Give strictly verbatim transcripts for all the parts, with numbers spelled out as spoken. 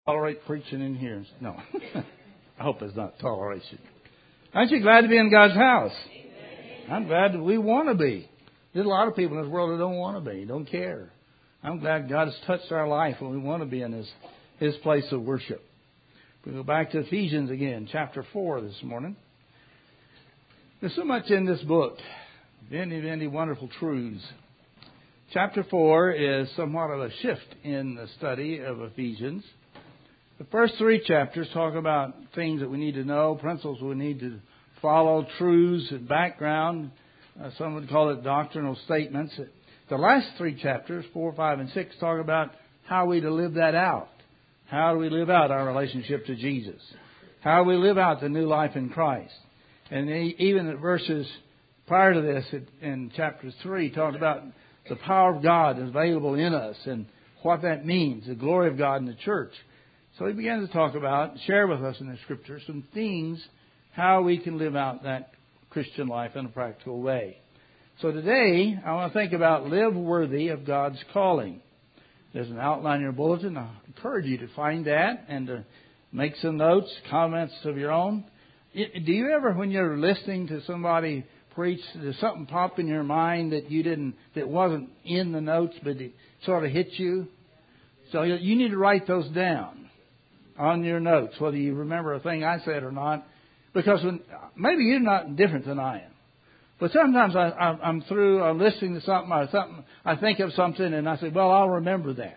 Tolerate preaching in here. No. I hope it's not toleration. Aren't you glad to be in God's house? I'm glad that we want to be. There's a lot of people in this world that don't want to be, don't care. I'm glad God has touched our life and we want to be in His, His place of worship. We go back to Ephesians again, chapter four this morning. There's so much in this book. Many, many wonderful truths. Chapter four is somewhat of a shift in the study of Ephesians. The first three chapters talk about things that we need to know, principles we need to follow, truths and background. Uh, some would call it doctrinal statements. The last three chapters, four, five, and six, talk about how we to live that out. How do we live out our relationship to Jesus? How do we live out the new life in Christ? And even the verses prior to this, in chapter three, talked about the power of God is available in us and what that means, the glory of God in the church. So he began to talk about, share with us in the Scripture, some things, how we can live out that Christian life in a practical way. So today, I want to think about live worthy of God's calling. There's an outline in your bulletin. I encourage you to find that and to make some notes, comments of your own. Do you ever, when you're listening to somebody preach, does something pop in your mind that you didn't, that wasn't in the notes, but it sort of hit you? So you need to write those down on your notes, whether you remember a thing I said or not, because when, maybe you're not different than I am. But sometimes I, I, I'm through, I'm listening to something, or something, I think of something, and I say, well, I'll remember that.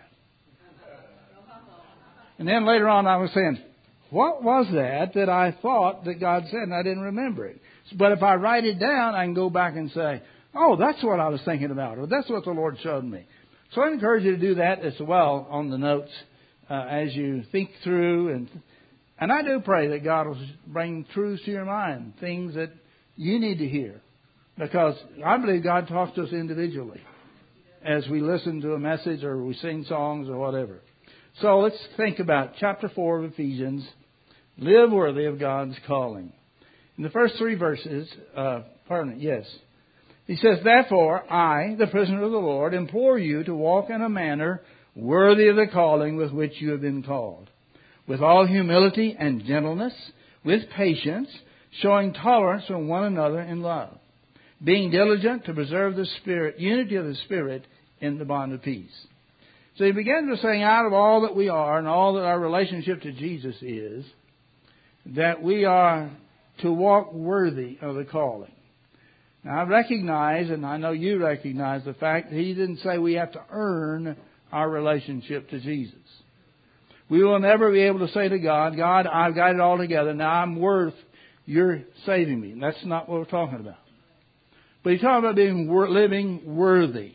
And then later on I was saying, what was that that I thought that God said and I didn't remember it? But if I write it down, I can go back and say, oh, that's what I was thinking about, or that's what the Lord showed me. So I encourage you to do that as well on the notes uh, as you think through. And and I do pray that God will bring truths to your mind, things that you need to hear. Because I believe God talks to us individually as we listen to a message or we sing songs or whatever. So let's think about chapter four of Ephesians, live worthy of God's calling. In the first three verses, uh, pardon me, yes. He says, therefore, I, the prisoner of the Lord, implore you to walk in a manner worthy of the calling with which you have been called, with all humility and gentleness, with patience, showing tolerance from one another in love, being diligent to preserve the Spirit, unity of the Spirit in the bond of peace. So he begins with saying, out of all that we are and all that our relationship to Jesus is, that we are to walk worthy of the calling. Now, I recognize, and I know you recognize the fact that he didn't say we have to earn our relationship to Jesus. We will never be able to say to God, God, I've got it all together. Now I'm worth your saving me. That's not what we're talking about. But he's talking about being living worthy.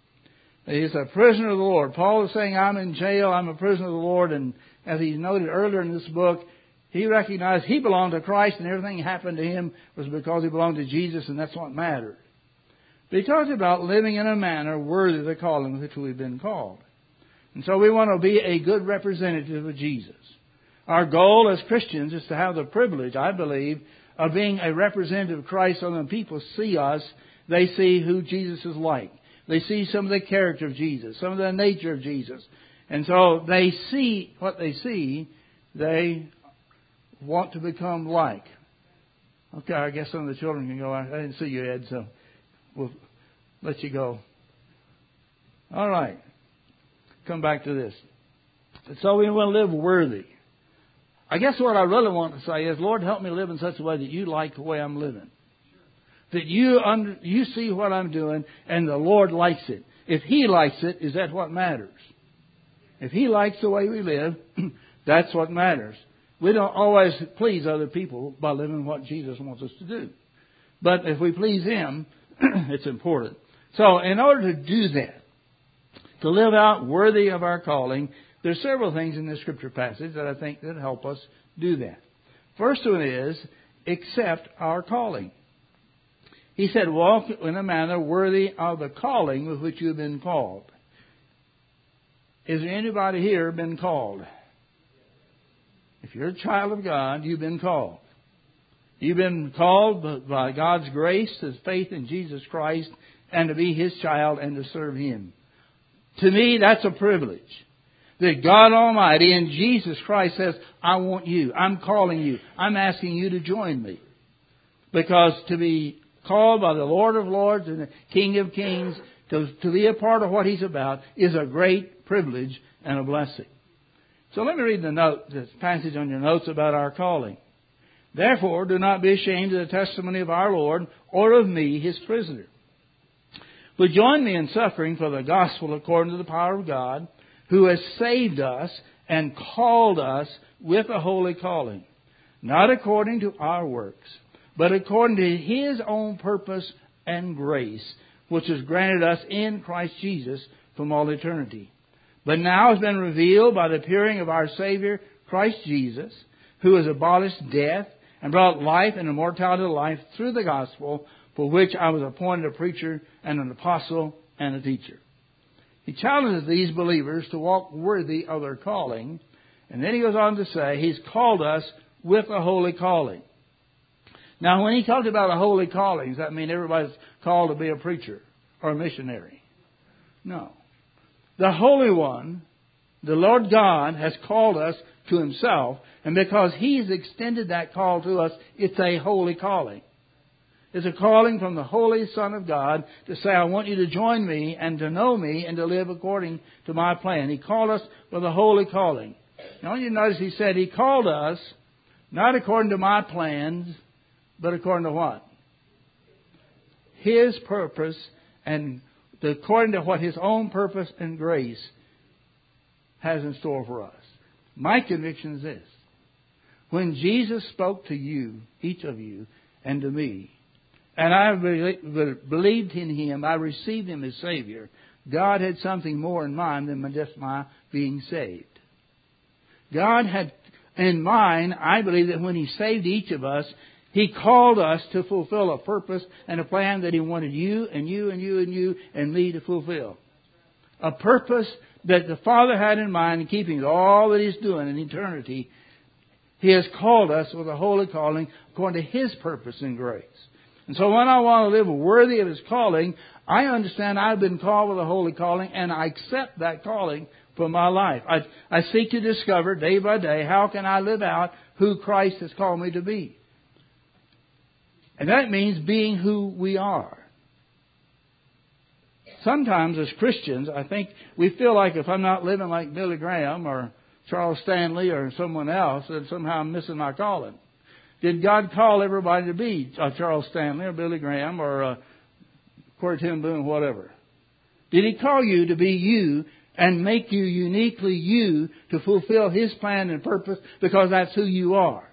He's a prisoner of the Lord. Paul is saying, I'm in jail, I'm a prisoner of the Lord. And as he noted earlier in this book, he recognized he belonged to Christ and everything that happened to him was because he belonged to Jesus, and that's what mattered. But he talks about living in a manner worthy of the calling with which we've been called. And so we want to be a good representative of Jesus. Our goal as Christians is to have the privilege, I believe, of being a representative of Christ so when people see us, they see who Jesus is like. They see some of the character of Jesus, some of the nature of Jesus. And so they see what they see, they want to become like. Okay, I guess some of the children can go. I didn't see you, Ed, so we'll let you go. All right. Come back to this. So we want to live worthy. I guess what I really want to say is, Lord, help me live in such a way that you like the way I'm living. That you under, you see what I'm doing and the Lord likes it. If He likes it, is that what matters? If He likes the way we live, that's what matters. We don't always please other people by living what Jesus wants us to do. But if we please Him, it's important. So in order to do that, to live out worthy of our calling, there's several things in this scripture passage that I think that help us do that. First one is, accept our calling. He said, walk in a manner worthy of the calling with which you have been called. Is there anybody here been called? If you're a child of God, you've been called. You've been called by God's grace to faith in Jesus Christ and to be His child and to serve Him. To me, that's a privilege. that God Almighty in Jesus Christ says, I want you. I'm calling you. I'm asking you to join me. Because to be called by the Lord of Lords and the King of Kings, to, to be a part of what He's about, is a great privilege and a blessing. So let me read the note, this passage on your notes about our calling. Therefore, do not be ashamed of the testimony of our Lord or of me, His prisoner. But join me in suffering for the gospel according to the power of God, who has saved us and called us with a holy calling, not according to our works, but according to His own purpose and grace, which is granted us in Christ Jesus from all eternity. But now has been revealed by the appearing of our Savior, Christ Jesus, who has abolished death and brought life and immortality to life through the gospel, for which I was appointed a preacher and an apostle and a teacher. He challenges these believers to walk worthy of their calling. And then he goes on to say, He's called us with a holy calling. Now, when he talked about a holy calling, does that mean everybody's called to be a preacher or a missionary? No. The Holy One, the Lord God, has called us to Himself. And because He's extended that call to us, it's a holy calling. It's a calling from the Holy Son of God to say, I want you to join me and to know me and to live according to my plan. He called us with a holy calling. Now, I want you to notice He said He called us not according to my plans, but according to what? His purpose, and according to what His own purpose and grace has in store for us. My conviction is this. When Jesus spoke to you, each of you, and to me, and I believed in Him, I received Him as Savior, God had something more in mind than just my being saved. God had in mind, I believe, that when He saved each of us, He called us to fulfill a purpose and a plan that He wanted you and you and you and you and me to fulfill. A purpose that the Father had in mind in keeping all that He's doing in eternity. He has called us with a holy calling according to His purpose and grace. And so when I want to live worthy of His calling, I understand I've been called with a holy calling, and I accept that calling for my life. I, I seek to discover day by day, how can I live out who Christ has called me to be? And that means being who we are. Sometimes as Christians, I think we feel like if I'm not living like Billy Graham or Charles Stanley or someone else, that somehow I'm missing my calling. Did God call everybody to be uh, Charles Stanley or Billy Graham or uh, Corrie ten Boom, whatever? Did He call you to be you and make you uniquely you to fulfill His plan and purpose because that's who you are?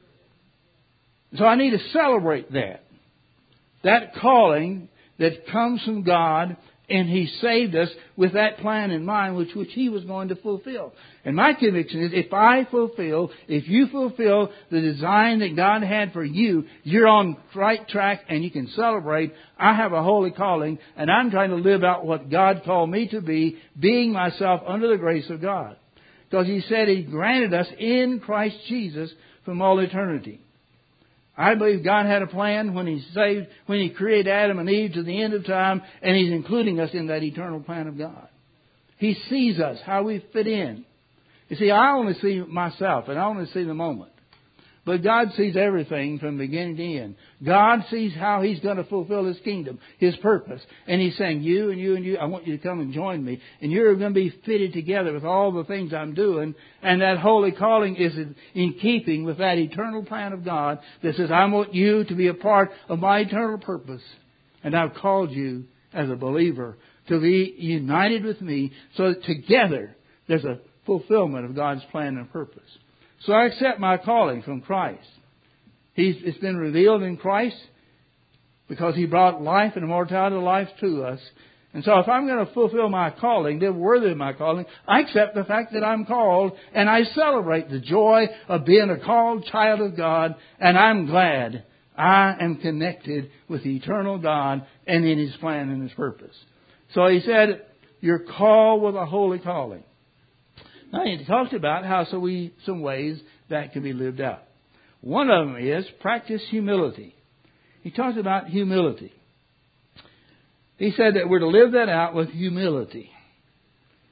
So I need to celebrate that. That calling that comes from God, and He saved us with that plan in mind, which, which He was going to fulfill. And my conviction is, if I fulfill, if you fulfill the design that God had for you, you're on the right track and you can celebrate. I have a holy calling, and I'm trying to live out what God called me to be, being myself under the grace of God. Because He said He granted us in Christ Jesus from all eternity. I believe God had a plan when He saved, when He created Adam and Eve to the end of time, and He's including us in that eternal plan of God. He sees us, how we fit in. You see, I only see myself, and I only see the moment. But God sees everything from beginning to end. God sees how He's going to fulfill His kingdom, His purpose. And He's saying, you and you and you, I want you to come and join me. And you're going to be fitted together with all the things I'm doing. And that holy calling is in keeping with that eternal plan of God that says, I want you to be a part of my eternal purpose. And I've called you as a believer to be united with me so that together there's a fulfillment of God's plan and purpose. So I accept my calling from Christ. He's, it's been revealed in Christ because He brought life and immortality to life to us. And so if I'm going to fulfill my calling, live worthy of my calling, I accept the fact that I'm called, and I celebrate the joy of being a called child of God, and I'm glad I am connected with the eternal God and in His plan and His purpose. So He said, you're called with a holy calling. Now, He talked about how so we some ways that can be lived out. One of them is practice humility. He talked about humility. He said that we're to live that out with humility.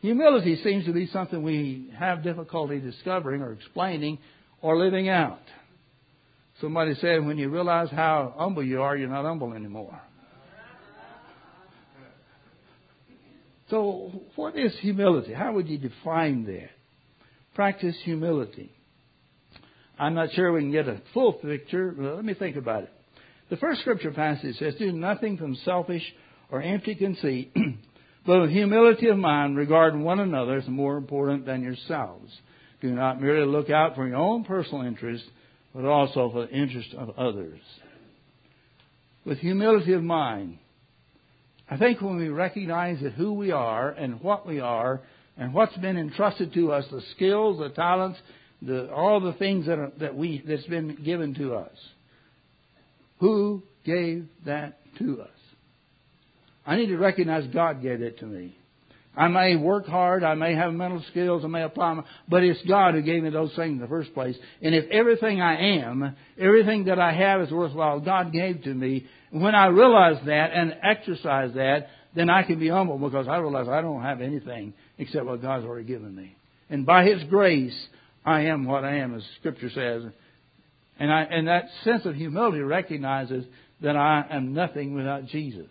Humility seems to be something we have difficulty discovering or explaining or living out. Somebody said, when you realize how humble you are, you're not humble anymore. So what is humility? How would you define that? Practice humility. I'm not sure we can get a full picture. Well, let me think about it. The first scripture passage says, do nothing from selfish or empty conceit, but with humility of mind regard one another as more important than yourselves. Do not merely look out for your own personal interest, but also for the interest of others. With humility of mind. I think when we recognize that who we are and what we are and what's been entrusted to us, the skills, the talents, the, all the things that are, that we that's been given to us. Who gave that to us? I need to recognize God gave it to me. I may work hard, I may have mental skills, I may apply them, but it's God who gave me those things in the first place. And if everything I am, everything that I have is worthwhile, God gave to me. When I realize that and exercise that, then I can be humble because I realize I don't have anything except what God's already given me. And by His grace, I am what I am, as Scripture says. And, I, and that sense of humility recognizes that I am nothing without Jesus.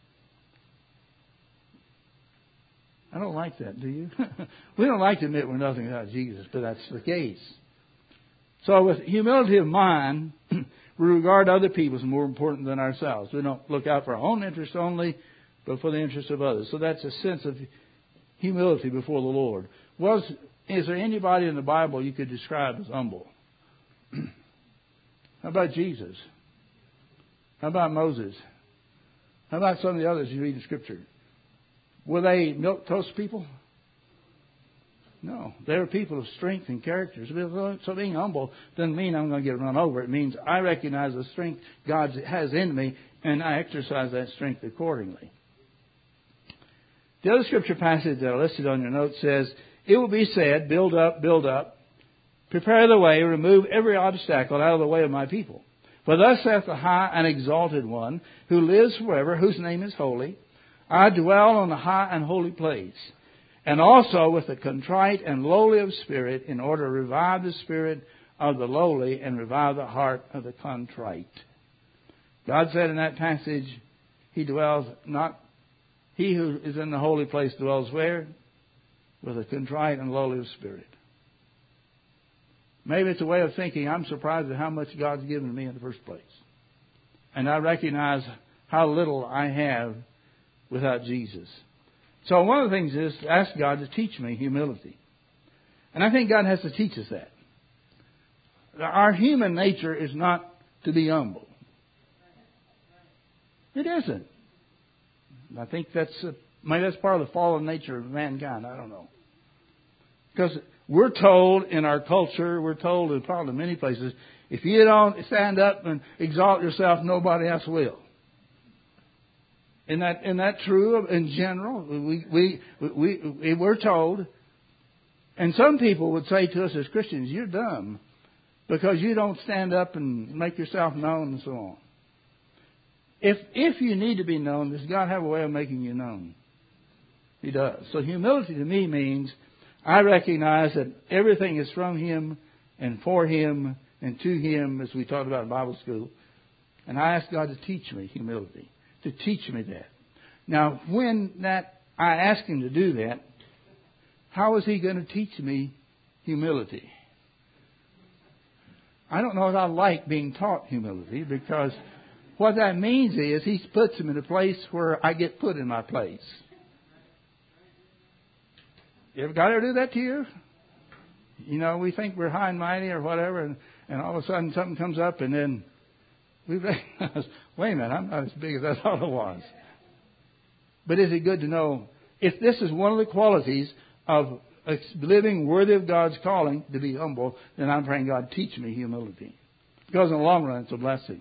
I don't like that, do you? We don't like to admit we're nothing without Jesus, but that's the case. So with humility of mind, we regard other people as more important than ourselves. We don't look out for our own interest only, but for the interest of others. So that's a sense of humility before the Lord. Was is there anybody in the Bible you could describe as humble? How about Jesus? How about Moses? How about some of the others you read in Scripture? Were they milquetoast people? No. They were people of strength and character. So being humble doesn't mean I'm going to get run over. It means I recognize the strength God has in me, and I exercise that strength accordingly. The other Scripture passage that are listed on your note says, it will be said, build up, build up, prepare the way, remove every obstacle out of the way of my people. For thus saith the high and exalted one, who lives forever, whose name is holy. I dwell on the high and holy place, and also with the contrite and lowly of spirit, in order to revive the spirit of the lowly and revive the heart of the contrite. God said in that passage, He dwells not, He who is in the holy place dwells where? With a contrite and lowly of spirit. Maybe it's a way of thinking, I'm surprised at how much God's given me in the first place. And I recognize how little I have without Jesus. So one of the things is to ask God to teach me humility. And I think God has to teach us that. Our human nature is not to be humble. It isn't. I think that's a, maybe that's part of the fallen nature of mankind. I don't know. Because we're told in our culture, we're told in probably many places, if you don't stand up and exalt yourself, nobody else will. Isn't that, isn't that true in general? We, we, we, we, we're told. And some people would say to us as Christians, you're dumb because you don't stand up and make yourself known and so on. If, if you need to be known, does God have a way of making you known? He does. So humility to me means I recognize that everything is from Him and for Him and to Him, as we talked about in Bible school. And I ask God to teach me humility. To teach me that. Now, when that I ask Him to do that, how is He going to teach me humility? I don't know if I like being taught humility, because what that means is He puts me in a place where I get put in my place. You ever got to do that to you? You know, we think we're high and mighty or whatever, and, and all of a sudden something comes up, and then we recognize, wait a minute, I'm not as big as I thought I was. But is it good to know, if this is one of the qualities of living worthy of God's calling, to be humble, then I'm praying God teach me humility. Because in the long run, it's a blessing.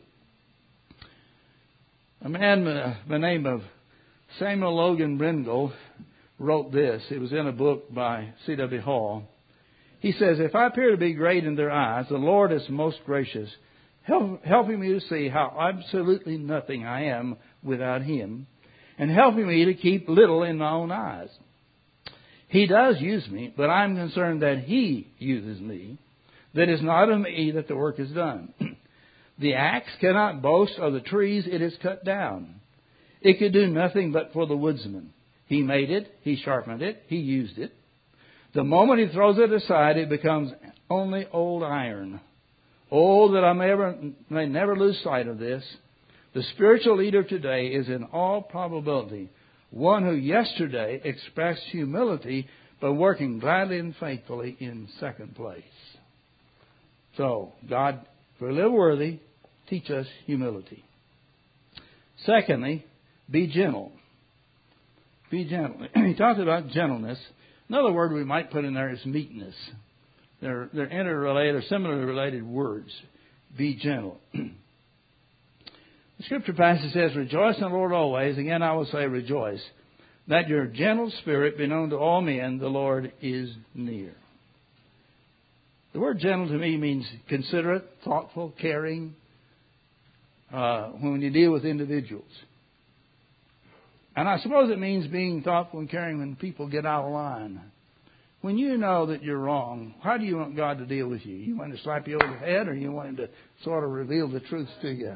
A man by the name of Samuel Logan Brendel wrote this. It was in a book by C W Hall. He says, if I appear to be great in their eyes, the Lord is most gracious, help, helping me to see how absolutely nothing I am without Him, and helping me to keep little in my own eyes. He does use me, but I'm concerned that He uses me, that it's not of me that the work is done. The axe cannot boast of the trees it has cut down. It could do nothing but for the woodsman. He made it, he sharpened it, he used it. The moment he throws it aside, it becomes only old iron. Oh, that I may, ever, may never lose sight of this. The spiritual leader today is in all probability one who yesterday expressed humility by working gladly and faithfully in second place. So, God, if we live worthy, teach us humility. Secondly, be gentle. Be gentle. He talked about gentleness. Another word we might put in there is meekness. They're, they're interrelated or similarly related words. Be gentle. The scripture passage says, rejoice in the Lord always. Again, I will say rejoice. That your gentle spirit be known to all men, the Lord is near. The word gentle to me means considerate, thoughtful, caring, uh, when you deal with individuals. And I suppose it means being thoughtful and caring when people get out of line. When you know that you're wrong, how do you want God to deal with you? You want him to slap you over the head, or you want him to sort of reveal the truth to you?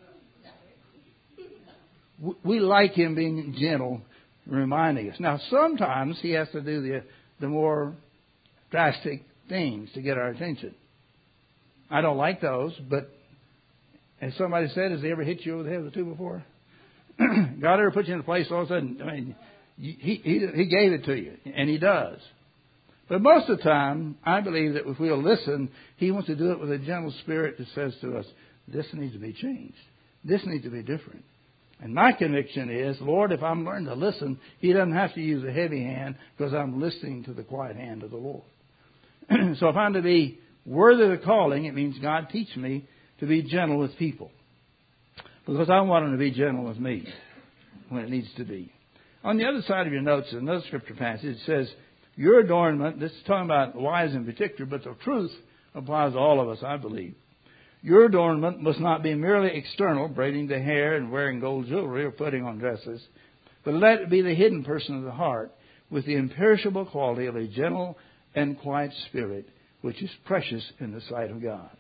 We like him being gentle, reminding us. Now, sometimes he has to do the, the more drastic things to get our attention. I don't like those, but as somebody said, has he ever hit you over the head with a two before? God ever put you in a place all of a sudden, I mean, he, he, he gave it to you, and he does. But most of the time, I believe that if we'll listen, he wants to do it with a gentle spirit that says to us, this needs to be changed. This needs to be different. And my conviction is, Lord, if I'm learning to listen, he doesn't have to use a heavy hand because I'm listening to the quiet hand of the Lord. So if I'm to be worthy of the calling, it means God teach me to be gentle with people. Because I want him to be gentle with me when it needs to be. On the other side of your notes, another scripture passage, it says, your adornment, this is talking about wives in particular, but the truth applies to all of us, I believe. Your adornment must not be merely external, braiding the hair and wearing gold jewelry or putting on dresses, but let it be the hidden person of the heart with the imperishable quality of a gentle and quiet spirit, which is precious in the sight of God.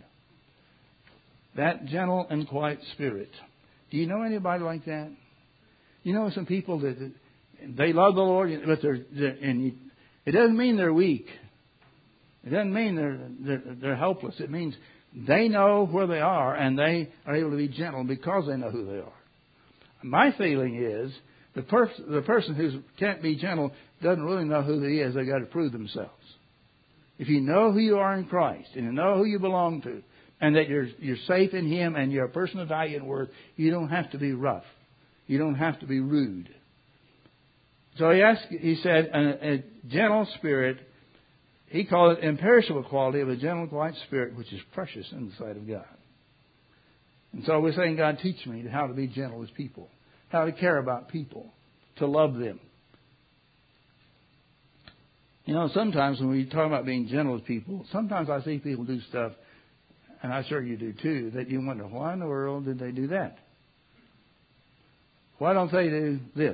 That gentle and quiet spirit. Do you know anybody like that? You know some people that they love the Lord, but they're, they're and you, it doesn't mean they're weak. It doesn't mean they're, they're they're helpless. It means they know where they are, and they are able to be gentle because they know who they are. My feeling is the, pers- the person who can't be gentle doesn't really know who he is. They've got to prove themselves. If you know who you are in Christ, and you know who you belong to, and that you're you're safe in him, and you're a person of value and worth, you don't have to be rough. You don't have to be rude. So he asked, he said, a, a gentle spirit. He called it imperishable quality of a gentle, quiet spirit, which is precious in the sight of God. And so we're saying, God, teach me how to be gentle with people, how to care about people, to love them. You know, sometimes when we talk about being gentle with people, sometimes I see people do stuff, and I'm sure you do too, that you wonder, why in the world did they do that? Why don't they do this?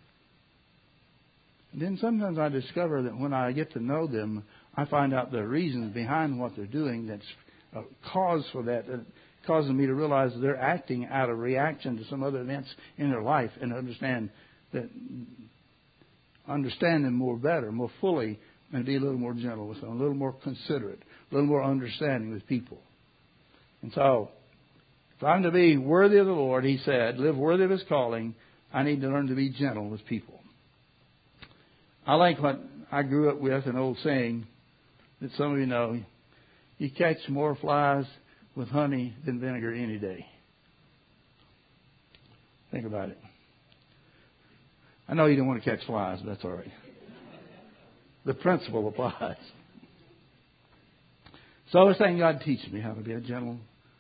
And then sometimes I discover that when I get to know them, I find out the reasons behind what they're doing that's a cause for that, that causes me to realize that they're acting out of reaction to some other events in their life, and understand that understand them more better, more fully, and be a little more gentle with them, a little more considerate, a little more understanding with people. And so, if I'm to be worthy of the Lord, he said, live worthy of his calling, I need to learn to be gentle with people. I like what I grew up with, an old saying that some of you know, you catch more flies with honey than vinegar any day. Think about it. I know you don't want to catch flies, but that's all right. The principle applies. So I was saying, God, teach me how to be a gentle.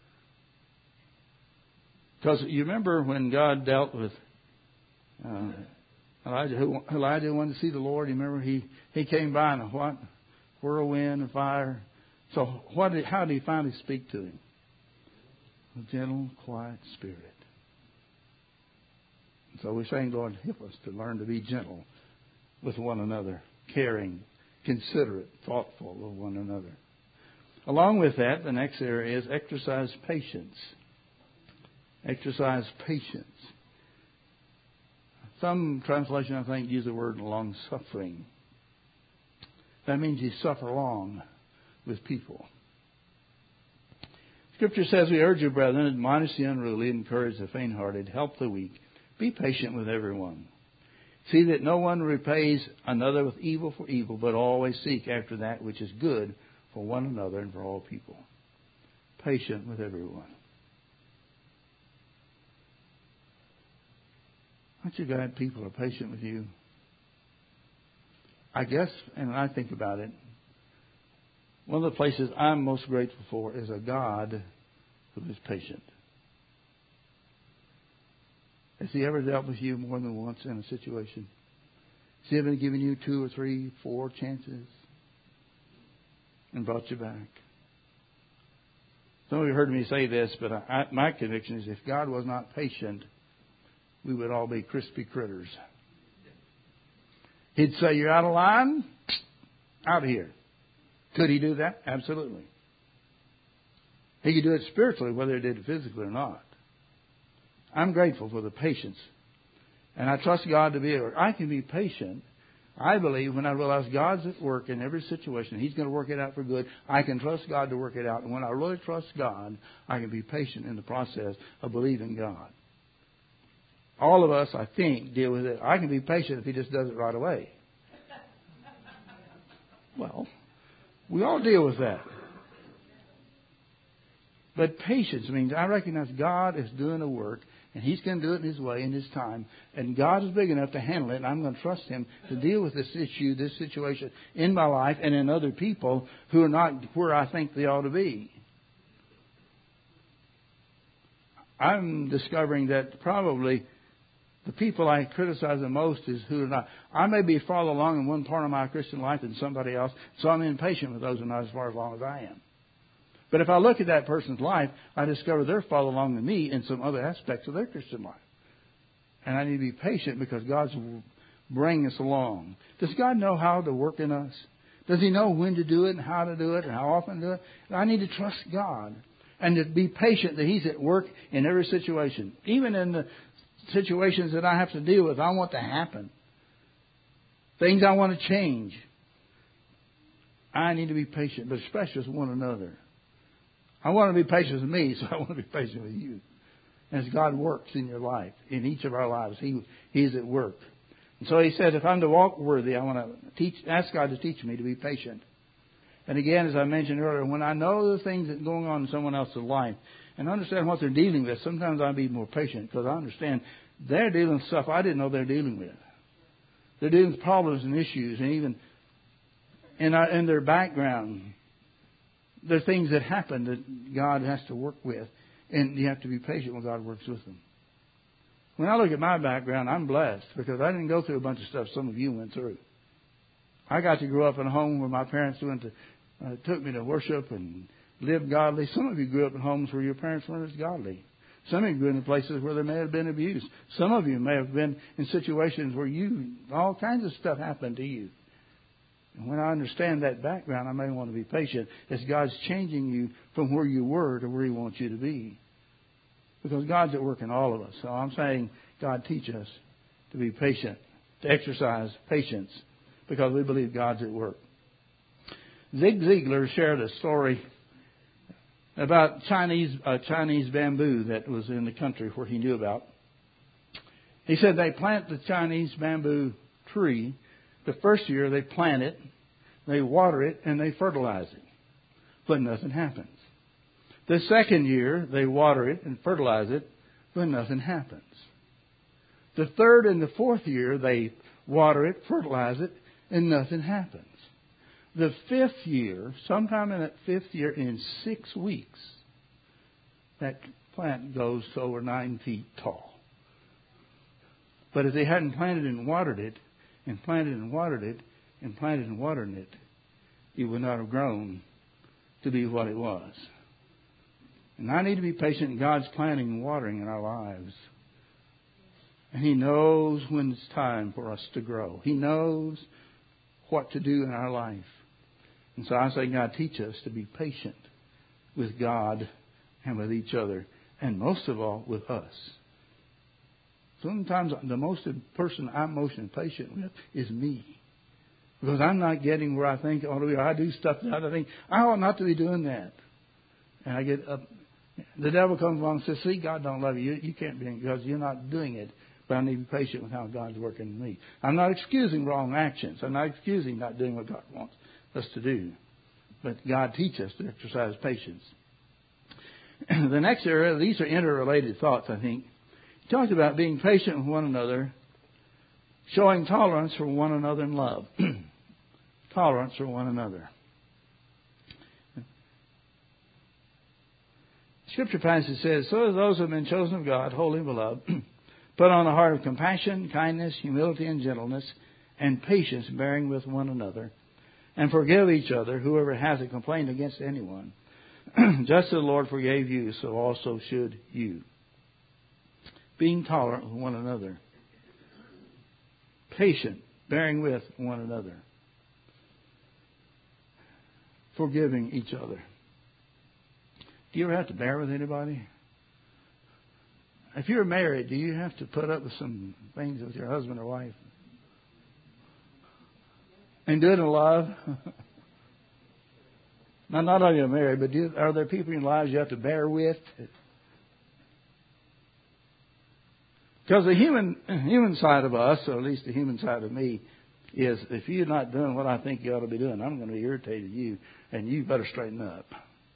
Because you remember when God dealt with uh, Elijah, who Elijah wanted to see the Lord. You remember he, he came by in a what? Whirlwind and fire. So what did, how did he finally speak to him? A gentle, quiet spirit. So we're saying, Lord, help us to learn to be gentle with one another caring, considerate, thoughtful of one another. Along with that, the next area is exercise patience. Exercise patience. Some translation, I think, use the word long-suffering. That means you suffer long with people. Scripture says, we urge you, brethren, admonish the unruly, encourage the faint-hearted, help the weak. Be patient with everyone. See that no one repays another with evil for evil, but always seek after that which is good for one another and for all people. Patient with everyone. Aren't you glad people are patient with you? I guess, and I think about it, one of the places I'm most grateful for is a God who is patient. Has He ever dealt with you more than once in a situation? Has He ever given you two or three, four chances and brought you back? Some of you heard me say this, but I, my conviction is if God was not patient, we would all be crispy critters. He'd say, you're out of line, out of here. Could He do that? Absolutely. He could do it spiritually, whether He did it physically or not. I'm grateful for the patience. And I trust God to be able. I can be patient. I believe when I realize God's at work in every situation, He's going to work it out for good. I can trust God to work it out. And when I really trust God, I can be patient in the process of believing God. All of us, I think, deal with it. I can be patient if He just does it right away. Well, we all deal with that. But patience means I recognize God is doing a work, and He's going to do it in His way, in His time. And God is big enough to handle it, and I'm going to trust Him to deal with this issue, this situation in my life and in other people who are not where I think they ought to be. I'm discovering that probably the people I criticize the most is who are not. I may be farther along in one part of my Christian life than somebody else, so I'm impatient with those who are not as far along as I am. But if I look at that person's life, I discover they're farther along than me in some other aspects of their Christian life. And I need to be patient because God's bringing us along. Does God know how to work in us? Does He know when to do it and how to do it and how often to do it? I need to trust God and to be patient that He's at work in every situation. Even in the situations that I have to deal with, I want to happen. Things I want to change. I need to be patient, but especially with one another. I want to be patient with me, so I want to be patient with you. As God works in your life, in each of our lives, He He's at work. And so He said, if I'm to walk worthy, I want to teach, ask God to teach me to be patient. And again, as I mentioned earlier, when I know the things that are going on in someone else's life and understand what they're dealing with, sometimes I'll be more patient because I understand they're dealing with stuff I didn't know they're dealing with. They're dealing with problems and issues, and even in, our, in their background, there are things that happen that God has to work with, and you have to be patient when God works with them. When I look at my background, I'm blessed because I didn't go through a bunch of stuff some of you went through. I got to grow up in a home where my parents went to, uh, took me to worship and live godly. Some of you grew up in homes where your parents weren't as godly. Some of you grew in places where there may have been abuse. Some of you may have been in situations where you all kinds of stuff happened to you. And when I understand that background, I may want to be patient as God's changing you from where you were to where He wants you to be. Because God's at work in all of us. So I'm saying, God, teach us to be patient, to exercise patience, because we believe God's at work. Zig Ziglar shared a story about Chinese uh, Chinese bamboo that was in the country where he knew about. He said they plant the Chinese bamboo tree. The first year they plant it, they water it, and they fertilize it. But nothing happens. The second year they water it and fertilize it, but nothing happens. The third and the fourth year they water it, fertilize it, and nothing happens. The fifth year, sometime in that fifth year, in six weeks, that plant goes to over nine feet tall. But if they hadn't planted and watered it, and planted and watered it, and planted and watered it, it would not have grown to be what it was. And I need to be patient in God's planting and watering in our lives. And He knows when it's time for us to grow. He knows what to do in our life. And so I say, God, teach us to be patient with God and with each other, and most of all, with us. Sometimes the most person I'm most impatient with is me. Because I'm not getting where I think I ought to be. I do stuff that I think, I ought not to be doing that. And I get up. The devil comes along and says, see, God don't love you. You can't be, because you're not doing it. But I need to be patient with how God's working in me. I'm not excusing wrong actions. I'm not excusing not doing what God wants us to do. But God teach us to exercise patience. The next area, these are interrelated thoughts, I think. He talks about being patient with one another, showing tolerance for one another in love. Tolerance for one another. Scripture passage says, so as those who have been chosen of God, holy and beloved, put on a heart of compassion, kindness, humility, and gentleness, and patience, bearing with one another, and forgive each other, whoever has a complaint against anyone. Just as the Lord forgave you, so also should you. Being tolerant with one another. Patient, bearing with one another. Forgiving each other. Do you ever have to bear with anybody? If you're married, do you have to put up with some things with your husband or wife? And do it in love? Now, not only are you married, but do, are there people in your lives you have to bear with? Because the human human side of us, or at least the human side of me, is if you're not doing what I think you ought to be doing, I'm going to be irritated at you, and you better straighten up.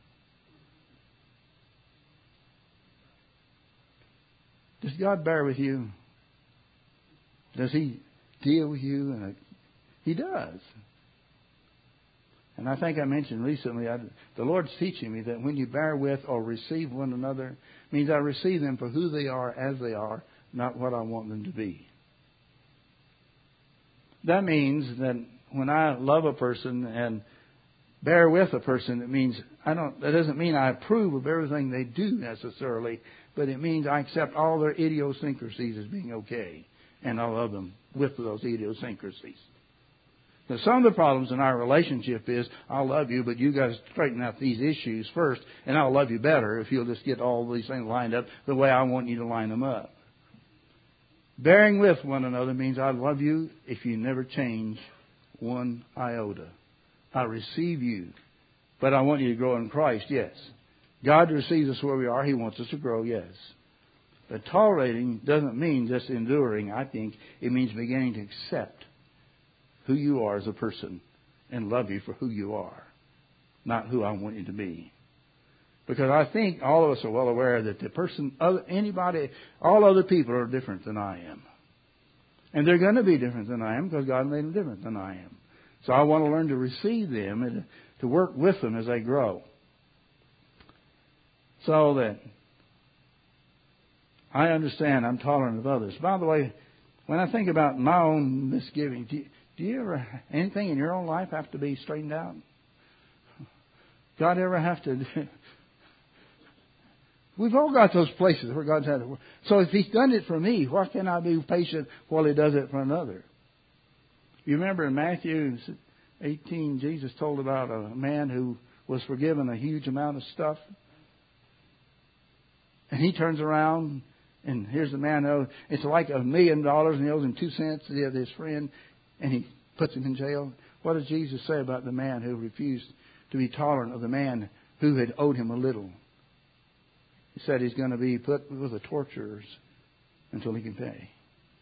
Does God bear with you? Does He deal with you? And He does. And I think I mentioned recently, I, the Lord's teaching me that when you bear with or receive one another, means I receive them for who they are as they are, not what I want them to be. That means that when I love a person and bear with a person, it means I don't. That doesn't mean I approve of everything they do necessarily, but it means I accept all their idiosyncrasies as being okay, and I love them with those idiosyncrasies. Now, some of the problems in our relationship is, I'll love you, but you guys straighten out these issues first, and I'll love you better if you'll just get all these things lined up the way I want you to line them up. Bearing with one another means I love you if you never change one iota. I receive you, but I want you to grow in Christ, yes. God receives us where we are. He wants us to grow, yes. But tolerating doesn't mean just enduring, I think. It means beginning to accept who you are as a person and love you for who you are, not who I want you to be. Because I think all of us are well aware that the person, anybody, all other people are different than I am. And they're going to be different than I am because God made them different than I am. So I want to learn to receive them and to work with them as they grow. So that I understand I'm tolerant of others. By the way, when I think about my own misgiving, do you, do you ever, anything in your own life have to be straightened out? God ever have to... We've all got those places where God's had it. So if He's done it for me, why can't I be patient while He does it for another? You remember in Matthew eighteen, Jesus told about a man who was forgiven a huge amount of stuff. And he turns around, and here's the man who, it's like a million dollars, and he owes him two cents to the other, his friend, and he puts him in jail. What does Jesus say about the man who refused to be tolerant of the man who had owed him a little? He said he's going to be put with the torturers until he can pay.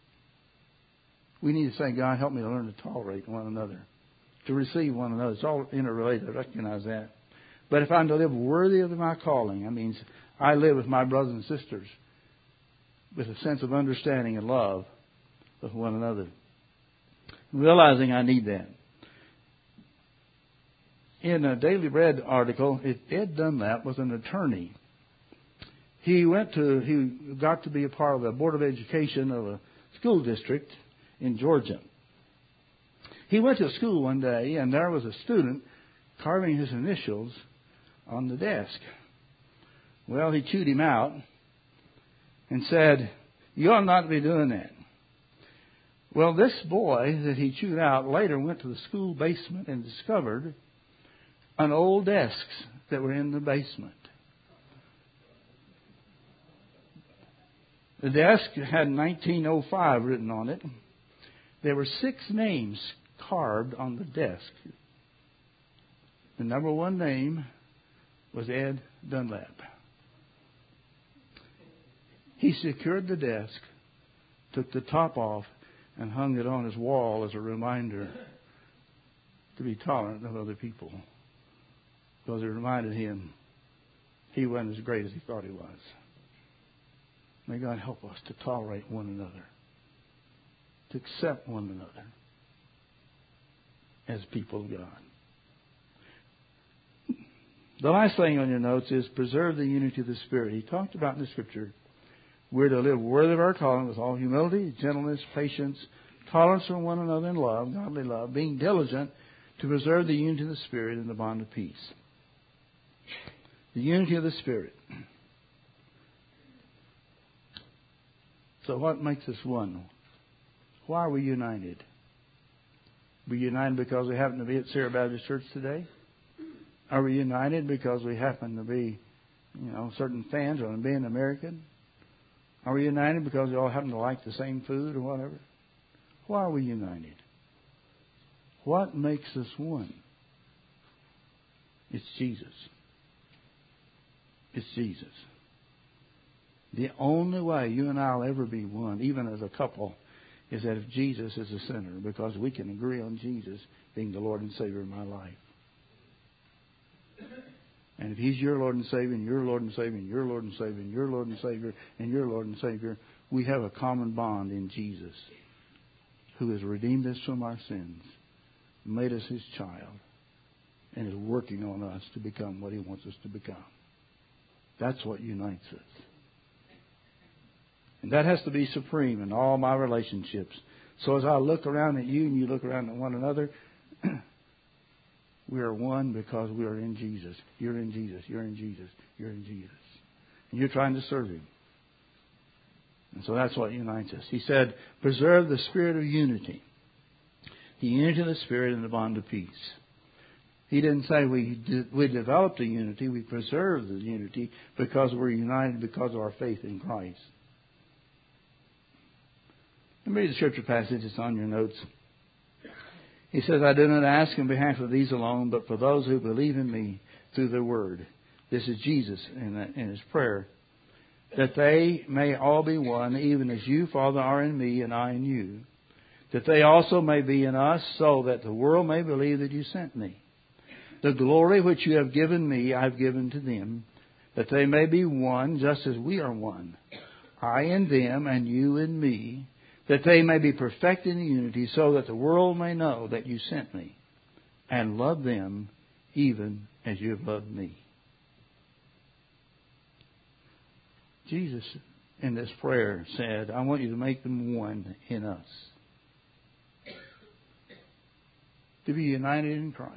We need to say, God, help me to learn to tolerate one another, to receive one another. It's all interrelated. I recognize that. But if I'm to live worthy of my calling, that means I live with my brothers and sisters with a sense of understanding and love with one another. Realizing I need that. In a Daily Bread article, Ed Dunlap was an attorney. He went to, he got to be a part of the Board of Education of a school district in Georgia. He went to school one day, and there was a student carving his initials on the desk. Well, he chewed him out and said, "You ought not to be doing that." Well, this boy that he chewed out later went to the school basement and discovered an old desks that were in the basement. The desk had nineteen oh five written on it. There were six names carved on the desk. The number one name was Ed Dunlap. He secured the desk, took the top off, and hung it on his wall as a reminder to be tolerant of other people. Because it reminded him he wasn't as great as he thought he was. May God help us to tolerate one another, to accept one another as people of God. The last thing on your notes is preserve the unity of the Spirit. He talked about in the Scripture, we're to live worthy of our calling with all humility, gentleness, patience, tolerance for one another in love, godly love, being diligent to preserve the unity of the Spirit in the bond of peace. The unity of the Spirit. So what makes us one? Why are we united? Are we united because we happen to be at Sierra Baptist Church today? Are we united because we happen to be, you know, certain fans or being American? Are we united because we all happen to like the same food or whatever? Why are we united? What makes us one? It's Jesus. It's Jesus. The only way you and I will ever be one, even as a couple, is that if Jesus is the center, because we can agree on Jesus being the Lord and Savior of my life. And if He's your Lord and Savior, and your Lord and Savior, and your Lord and Savior, and your Lord and Savior, and your Lord and Savior, we have a common bond in Jesus, who has redeemed us from our sins, made us His child, and is working on us to become what He wants us to become. That's what unites us. And that has to be supreme in all my relationships. So as I look around at you and you look around at one another, we are one because we are in Jesus. You're in Jesus. You're in Jesus. You're in Jesus. And you're trying to serve Him. And so that's what unites us. He said, preserve the spirit of unity. The unity of the Spirit in the bond of peace. He didn't say we did, we developed the unity. We preserved the unity because we're united because of our faith in Christ. Let me read the scripture passage. It's on your notes. He says, I do not ask in behalf of these alone, but for those who believe in me through the word. This is Jesus in, the, in His prayer. That they may all be one, even as you, Father, are in me and I in you. That they also may be in us, so that the world may believe that you sent me. The glory which you have given me, I have given to them, that they may be one, just as we are one. I in them and you in me, that they may be perfected in unity, so that the world may know that you sent me, and love them even as you have loved me. Jesus, in this prayer, said, I want you to make them one in us. To be united in Christ.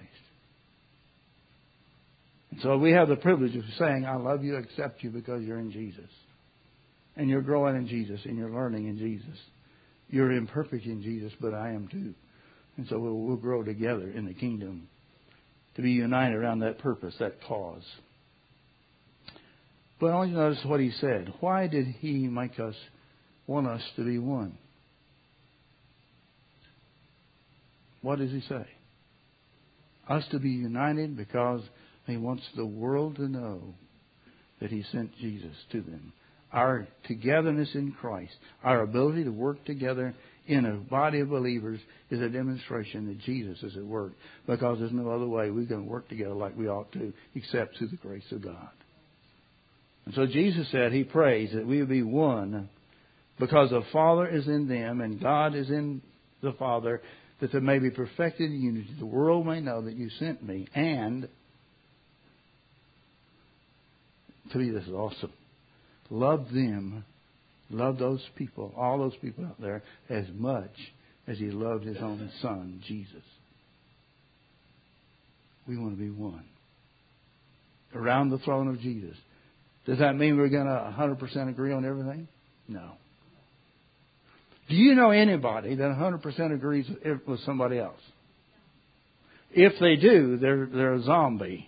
And so we have the privilege of saying, I love you, accept you because you're in Jesus. And you're growing in Jesus, and you're learning in Jesus. You're imperfect in Jesus, but I am too. And so we'll, we'll grow together in the kingdom to be united around that purpose, that cause. But I want you to notice what He said. Why did He make us, want us to be one? What does He say? Us to be united because He wants the world to know that He sent Jesus to them. Our togetherness in Christ, our ability to work together in a body of believers is a demonstration that Jesus is at work, because there's no other way we're going to work together like we ought to except through the grace of God. And so Jesus said, He prays that we would be one because the Father is in them and God is in the Father, that there may be perfected in unity. The world may know that you sent me. And, to me this is awesome, love them, love those people, all those people out there, as much as He loved His own Son, Jesus. We want to be one. Around the throne of Jesus. Does that mean we're going to one hundred percent agree on everything? No. Do you know anybody that one hundred percent agrees with somebody else? If they do, they're, they're a zombie.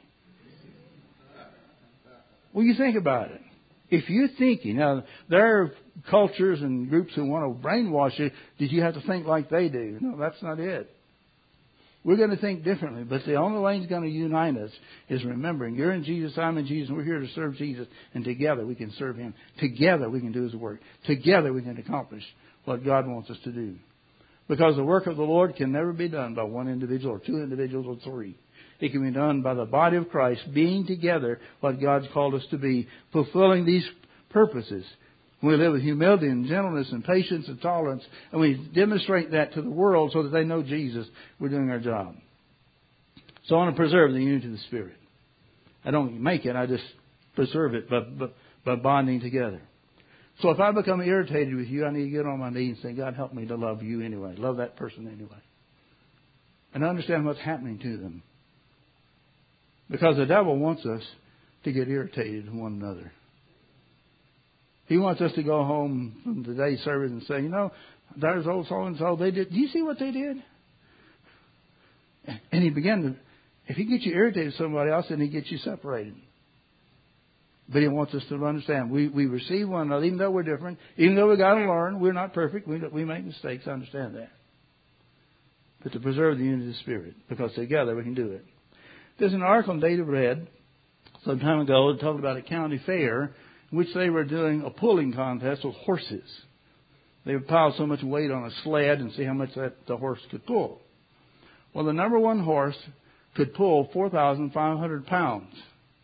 Well, you think about it. If you're thinking, now, there are cultures and groups who want to brainwash you, did you have to think like they do? No, that's not it. We're going to think differently, but the only way He's going to unite us is remembering you're in Jesus, I'm in Jesus, and we're here to serve Jesus, and together we can serve Him. Together we can do His work. Together we can accomplish what God wants us to do. Because the work of the Lord can never be done by one individual or two individuals or three. It can be done by the body of Christ being together what God's called us to be, fulfilling these purposes. We live with humility and gentleness and patience and tolerance, and we demonstrate that to the world so that they know Jesus. We're doing our job. So I want to preserve the unity of the Spirit. I don't make it, I just preserve it by, by, by bonding together. So if I become irritated with you, I need to get on my knees and say, God, help me to love you anyway. Love that person anyway. And understand what's happening to them. Because the devil wants us to get irritated with one another. He wants us to go home from today's service and say, you know, there's old so-and-so. They did. Do you see what they did? And he began to, if he gets you irritated with somebody else, then he gets you separated. But he wants us to understand. We, we receive one another, even though we're different. Even though we've got to learn. We're not perfect. We, we make mistakes. I understand that. But to preserve the unity of the Spirit. Because together we can do it. There's an article Data read some time ago that talked about a county fair in which they were doing a pulling contest with horses. They would pile so much weight on a sled and see how much that the horse could pull. Well, the number one horse could pull four thousand five hundred pounds.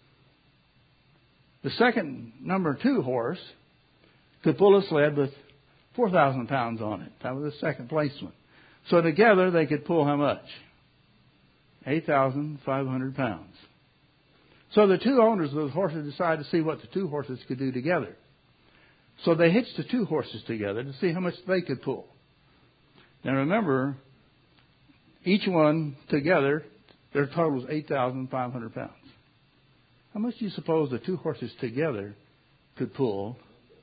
The second, number two horse could pull a sled with four thousand pounds on it. That was the second place one. So together they could pull how much? eight thousand five hundred pounds. So the two owners of those horses decided to see what the two horses could do together. So they hitched the two horses together to see how much they could pull. Now remember, each one together, their total was eight thousand five hundred pounds. How much do you suppose the two horses together could pull?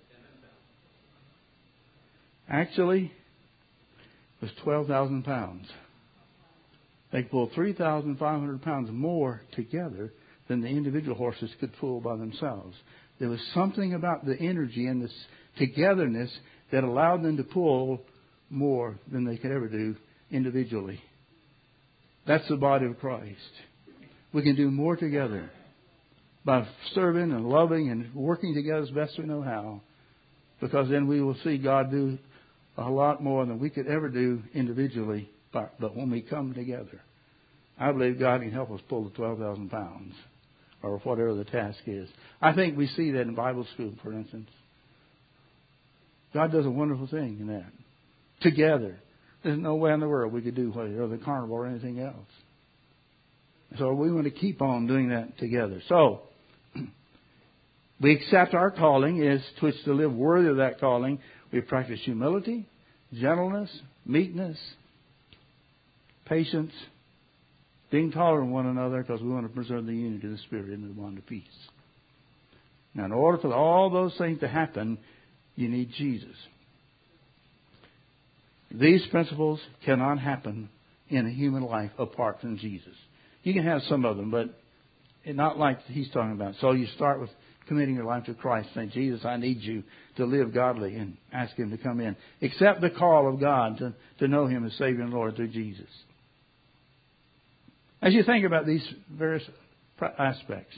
Actually, it was twelve thousand pounds. They could pull three thousand five hundred pounds more together than the individual horses could pull by themselves. There was something about the energy and this togetherness that allowed them to pull more than they could ever do individually. That's the body of Christ. We can do more together by serving and loving and working together as best we know how, because then we will see God do a lot more than we could ever do individually. But, but when we come together, I believe God can help us pull the twelve thousand pounds or whatever the task is. I think we see that in Bible school, for instance. God does a wonderful thing in that. Together. There's no way in the world we could do what, or the carnival or anything else. So we want to keep on doing that together. So, we accept our calling is to, to live worthy of that calling. We practice humility, gentleness, meekness, patience, being tolerant of one another because we want to preserve the unity of the Spirit in the bond of peace. Now, in order for all those things to happen, you need Jesus. These principles cannot happen in a human life apart from Jesus. You can have some of them, but not like he's talking about. So you start with committing your life to Christ, saying, Jesus, I need you to live godly, and ask Him to come in. Accept the call of God to, to know Him as Savior and Lord through Jesus. As you think about these various aspects,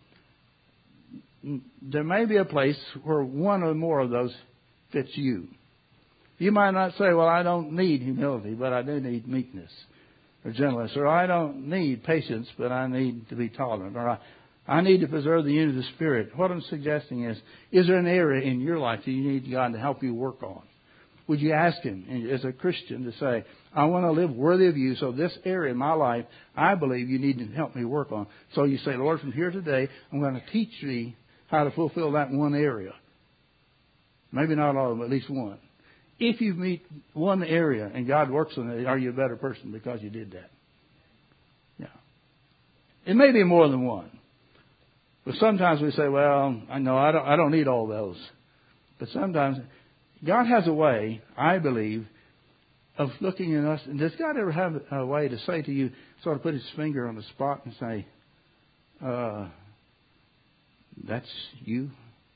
there may be a place where one or more of those fits you. You might not say, well, I don't need humility, but I do need meekness or gentleness. Or I don't need patience, but I need to be tolerant. Or I, I need to preserve the unity of the Spirit. What I'm suggesting is, is there an area in your life that you need God to help you work on? Would you ask Him as a Christian to say, I want to live worthy of you, so this area in my life, I believe you need to help me work on. So you say, Lord, from here today, I'm going to teach thee how to fulfill that one area. Maybe not all of them, at least one. If you meet one area and God works on it, are you a better person because you did that? Yeah. It may be more than one. But sometimes we say, well, I know I don't, I don't need all those. But sometimes God has a way, I believe, of looking at us. And does God ever have a way to say to you, sort of put His finger on the spot and say, uh, that's you?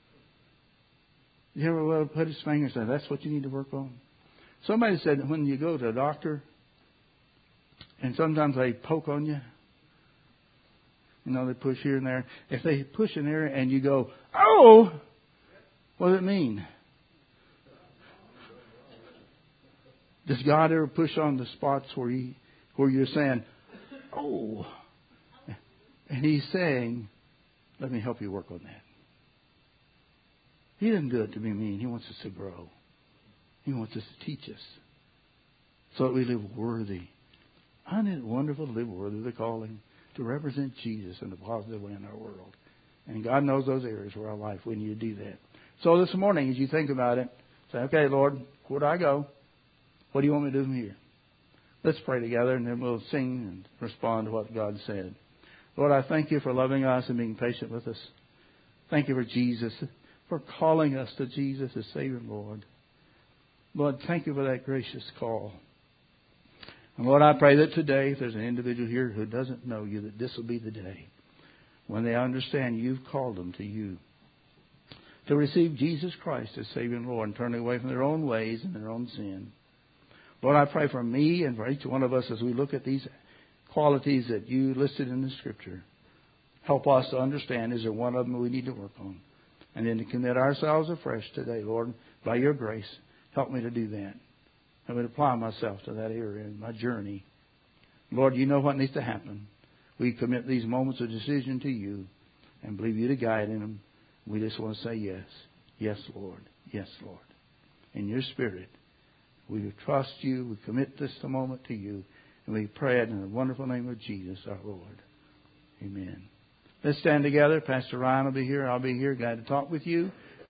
You ever well put His finger and say, that's what you need to work on? Somebody said that when you go to a doctor, and sometimes they poke on you, you know, they push here and there. If they push in there and you go, oh, what does it mean? Does God ever push on the spots where He, where you're saying, oh, and He's saying, let me help you work on that. He didn't do it to be mean. He wants us to grow. He wants us to teach us so that we live worthy. Isn't it wonderful to live worthy of the calling, to represent Jesus in a positive way in our world? And God knows those areas of our life we need to do that. So this morning, as you think about it, say, okay, Lord, where do I go? What do you want me to do from here? Let's pray together, and then we'll sing and respond to what God said. Lord, I thank you for loving us and being patient with us. Thank you for Jesus, for calling us to Jesus as Savior and Lord. Lord, thank you for that gracious call. And Lord, I pray that today, if there's an individual here who doesn't know you, that this will be the day when they understand you've called them to you, to receive Jesus Christ as Savior and Lord, and turning away from their own ways and their own sin. Lord, I pray for me and for each one of us as we look at these qualities that you listed in the Scripture. Help us to understand, is there one of them we need to work on? And then to commit ourselves afresh today, Lord, by your grace. Help me to do that. I would apply myself to that area in my journey. Lord, you know what needs to happen. We commit these moments of decision to you and believe you to guide in them. We just want to say yes. Yes, Lord. Yes, Lord. In your Spirit, we trust you. We commit this moment to you. And we pray it in the wonderful name of Jesus, our Lord. Amen. Let's stand together. Pastor Ryan will be here. I'll be here. Glad to talk with you.